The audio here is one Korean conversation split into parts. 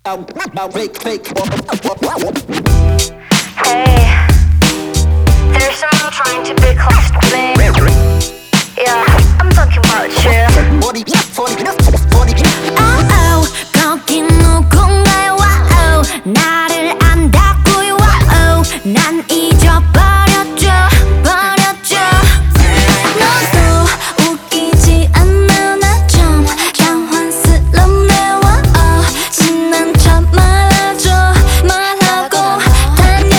Hey, there's someone trying to be close to me. Yeah, I'm talking about you. Oh, 거기 누군가요? 와우, 나를 안다고요? 와우, 난 잊어버렸죠, 버렸죠. 너도 웃기지 않나 나 좀 장난스럽네. 와우, 지난 척 말아줘, 말하고 다녀.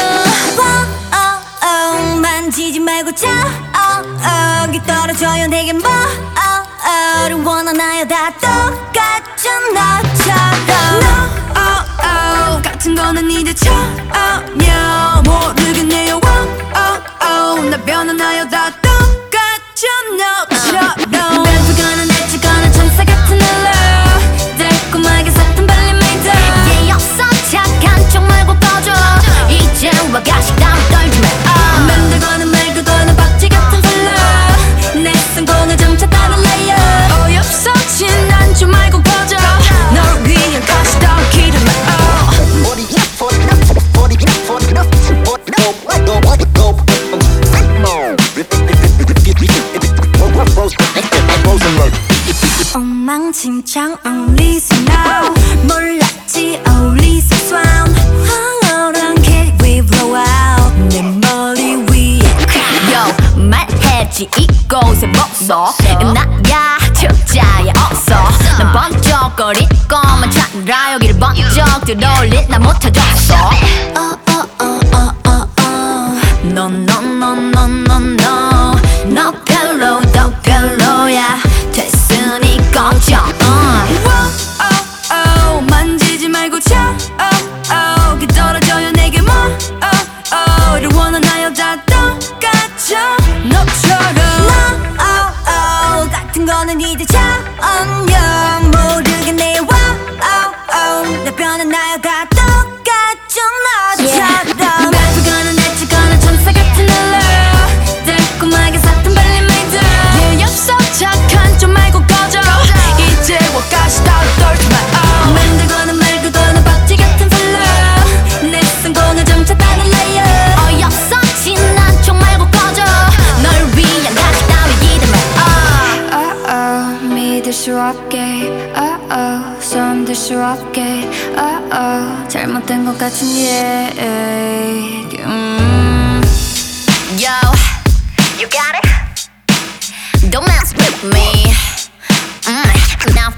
와우, 만지지 말고 저기 떨어져요 내게 뭐를 원하나요? 다 똑같죠 너처럼. No, 같은 거는 이제 전혀 모르겠네요. 나 변하나요? 다 똑같죠 너처럼. 멘트거나 내치거나 천사 같은 널로 달콤하게 사탕 발린 메이드. 예, 없어 착한 척 말고 꺼져. 이제 와가 식담 떨지 마. 만들거나 말거나 박쥐 같은 플로 내 성공을 점차 따라 레이어. 어이없어 지난 줄 말고 꺼져. 널 위한 가시던 기름. 엉망진창 only so now. 몰랐지 only so swam. 황홀한 게 we blow out 내 머리 위에. Yo 말했지 이곳에 목소 나야 적자야 없어. 난 번쩍거리고만 찾느라 여기를 번쩍 들어올린 나 못해줬어. No no no no no no 너 별로 더 별로야. 됐으니 꺼져. 만지지 말고 저기 떨어져요 내게 뭐를 원하나요? 다 똑같죠 너처럼. No, 같은 거는 이제 전혀 모르겠네요. 나 변하나요? 다 똑같죠 너처럼. 말투거나 내치거나 천사 같은 널로 달콤하게 사탕 발린 메이드. 예, 없어 착한 척 말고 꺼져. 이제 와가시 따로 떨지 마. 만들거나 말거나 박쥐 같은 플로 내 성공을 점차 따라 레이어. 어이없어 지난 척 말고 꺼져. 널 위한 가시 따위 기대 마. 믿을 수 없게 손들 수 없게 잘못된 것 같은 얘기. Yo, you got it? Don't mess with me. Now